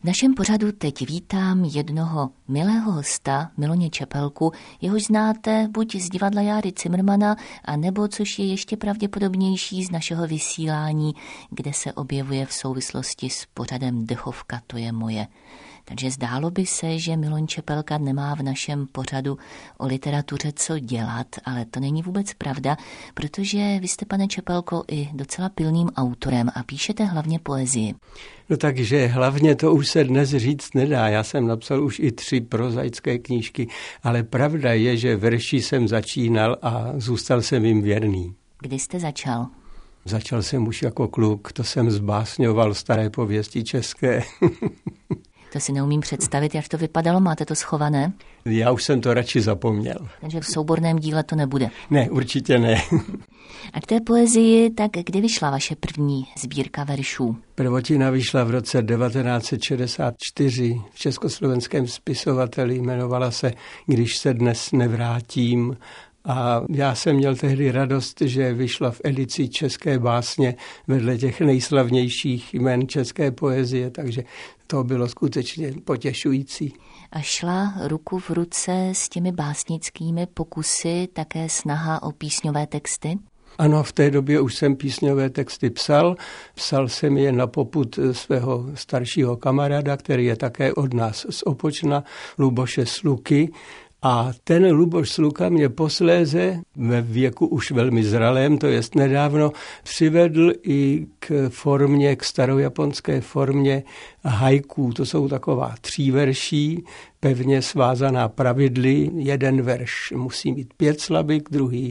V našem pořadu teď vítám jednoho milého hosta, Miloně Čepelku, jehož znáte buď z divadla Járy Cimrmana, a nebo, což je ještě pravděpodobnější, z našeho vysílání, kde se objevuje v souvislosti s pořadem Dechovka, to je moje. Takže zdálo by se, že Miloň Čepelka nemá v našem pořadu o literatuře co dělat, ale to není vůbec pravda, protože vy jste, pane Čepelko, i docela pilným autorem a píšete hlavně poezii. No takže hlavně to už se dnes říct nedá. Já jsem napsal už i 3 prozaické knížky, ale pravda je, že verší jsem začínal a zůstal jsem jim věrný. Kdy jste začal? Začal jsem už jako kluk, to jsem zbásňoval staré pověsti české. To si neumím představit, jak to vypadalo, máte to schované? Já už jsem to radši zapomněl. Takže v souborném díle to nebude? Ne, určitě ne. A k té poezii, tak kdy vyšla vaše první sbírka veršů? Prvotina vyšla v roce 1964 v československém spisovateli, jmenovala se Když se dnes nevrátím. A já jsem měl tehdy radost, že vyšla v edici české básně vedle těch nejslavnějších jmen české poezie, takže to bylo skutečně potěšující. A šla ruku v ruce s těmi básnickými pokusy také snaha o písňové texty? Ano, v té době už jsem písňové texty psal. Psal jsem je na popud svého staršího kamaráda, který je také od nás z Opočna, Luboše Sluky. A ten Luboš Sluka mě posléze ve věku už velmi zralém, to jest nedávno, přivedl i k formě, k starojaponské formě haiku. To jsou taková 3 verší, pevně svázaná pravidly. Jeden verš musí mít 5 slabik, druhý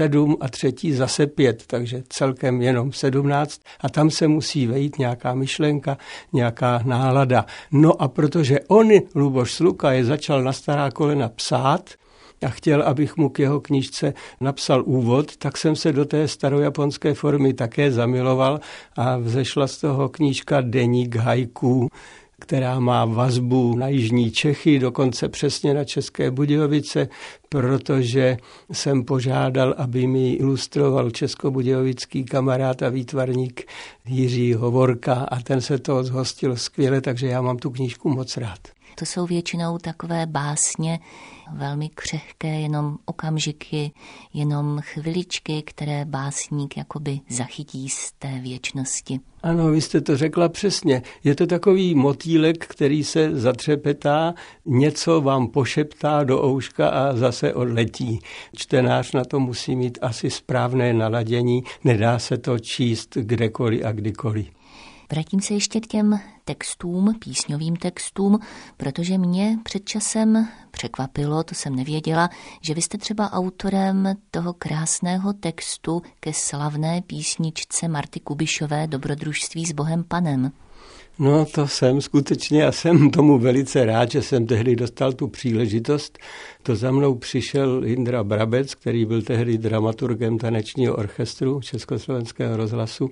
7 a třetí zase 5, takže celkem jenom 17. A tam se musí vejít nějaká myšlenka, nějaká nálada. No a protože on, Luboš Sluka, je začal na stará kolena psát a chtěl, abych mu k jeho knížce napsal úvod, tak jsem se do té starojaponské formy také zamiloval a vzešla z toho knížka Deník haiku, která má vazbu na jižní Čechy, dokonce přesně na České Budějovice, protože jsem požádal, aby mi ilustroval českobudějovický kamarád a výtvarník Jiří Hovorka a ten se toho zhostil skvěle, takže já mám tu knížku moc rád. To jsou většinou takové básně velmi křehké, jenom okamžiky, jenom chviličky, které básník jakoby zachytí z té věčnosti. Ano, vy jste to řekla přesně. Je to takový motýlek, který se zatřepetá, něco vám pošeptá do ouška a zase odletí. Čtenář na to musí mít asi správné naladění, nedá se to číst kdekoliv a kdykoliv. Vrátím se ještě k těm textům, písňovým textům, protože mě před časem překvapilo, to jsem nevěděla, že vy jste třeba autorem toho krásného textu ke slavné písničce Marty Kubišové Dobrodružství s Bohem Panem. No to jsem skutečně a jsem tomu velice rád, že jsem tehdy dostal tu příležitost. To za mnou přišel Jindra Brabec, který byl tehdy dramaturgem tanečního orchestru Československého rozhlasu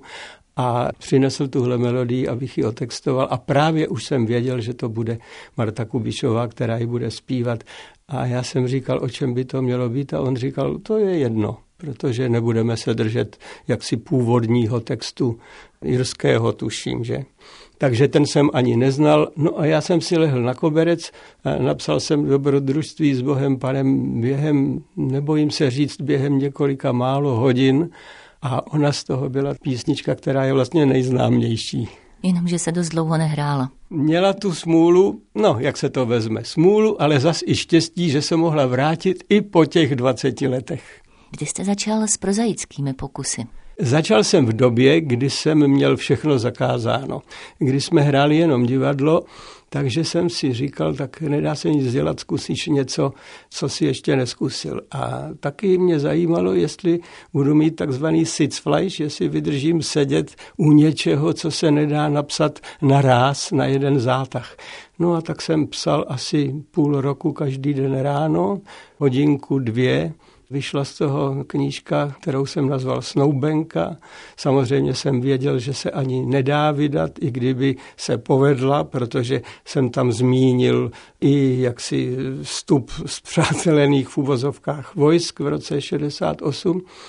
a přinesl tuhle melodii, abych ji otextoval a právě už jsem věděl, že to bude Marta Kubišová, která ji bude zpívat. A já jsem říkal, o čem by to mělo být a on říkal, to je jedno, protože nebudeme se držet jaksi původního textu irského, tuším, že. Takže ten jsem ani neznal. No a já jsem si lehl na koberec, napsal jsem Dobrodružství s Bohem Panem během, nebojím se říct, během několika málo hodin a ona z toho byla písnička, která je vlastně nejznámější. Jenomže se dost dlouho nehrála. Měla tu smůlu, no jak se to vezme, smůlu, ale zas i štěstí, že se mohla vrátit i po těch 20 letech. Kdy jste začal s prozaickými pokusy? Začal jsem v době, kdy jsem měl všechno zakázáno. Když jsme hráli jenom divadlo, takže jsem si říkal, tak nedá se nic dělat, zkusíš něco, co si ještě neskusil. A taky mě zajímalo, jestli budu mít takzvaný Sitzfleisch, jestli vydržím sedět u něčeho, co se nedá napsat naráz na jeden zátah. No a tak jsem psal asi půl roku každý den ráno, hodinku, 2. Vyšla z toho knížka, kterou jsem nazval Snoubenka. Samozřejmě jsem věděl, že se ani nedá vydat, i kdyby se povedla, protože jsem tam zmínil i jaksi vstup z přátelených v uvozovkách vojsk v roce 68.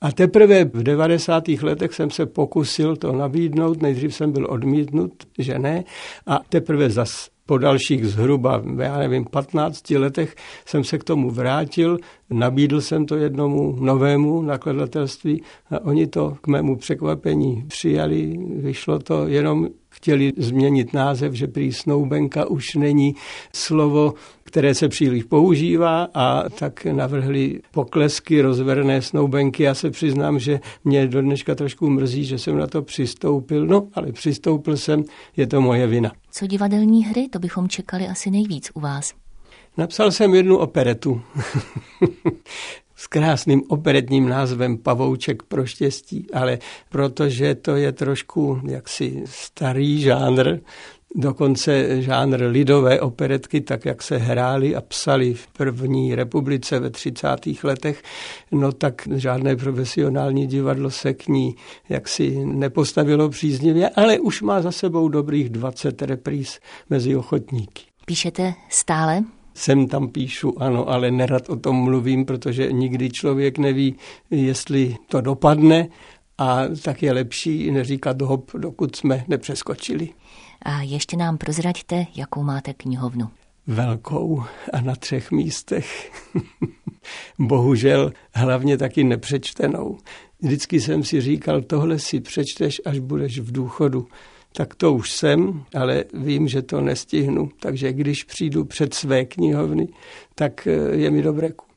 A teprve v 90. letech jsem se pokusil to nabídnout, nejdřív jsem byl odmítnut, že ne, a teprve zas po dalších zhruba, 15 letech jsem se k tomu vrátil, nabídl jsem to jednomu novému nakladatelství a oni to k mému překvapení přijali, vyšlo to jenom, chtěli změnit název, že prý snoubenka už není slovo, které se příliš používá, a tak navrhli poklesky, rozverné snoubenky. Já se přiznám, že mě do dneška trošku mrzí, že jsem na to přistoupil, no ale přistoupil jsem, je to moje vina. Co divadelní hry, to bychom čekali asi nejvíc u vás. Napsal jsem jednu operetu s krásným operetním názvem Pavouček pro štěstí, ale protože to je trošku jaksi starý žánr, dokonce žánr lidové operetky, tak jak se hrály a psaly v první republice ve 30. letech, no tak žádné profesionální divadlo se k ní jaksi nepostavilo příznivě, ale už má za sebou dobrých 20 repríz mezi ochotníky. Píšete stále? Sem tam píšu, ano, ale nerad o tom mluvím, protože nikdy člověk neví, jestli to dopadne, a tak je lepší neříkat hop, dokud jsme nepřeskočili. A ještě nám prozraďte, jakou máte knihovnu. Velkou a na 3 místech. Bohužel hlavně taky nepřečtenou. Vždycky jsem si říkal, tohle si přečteš, až budeš v důchodu. Tak to už jsem, ale vím, že to nestihnu. Takže když přijdu před své knihovny, tak je mi dobré.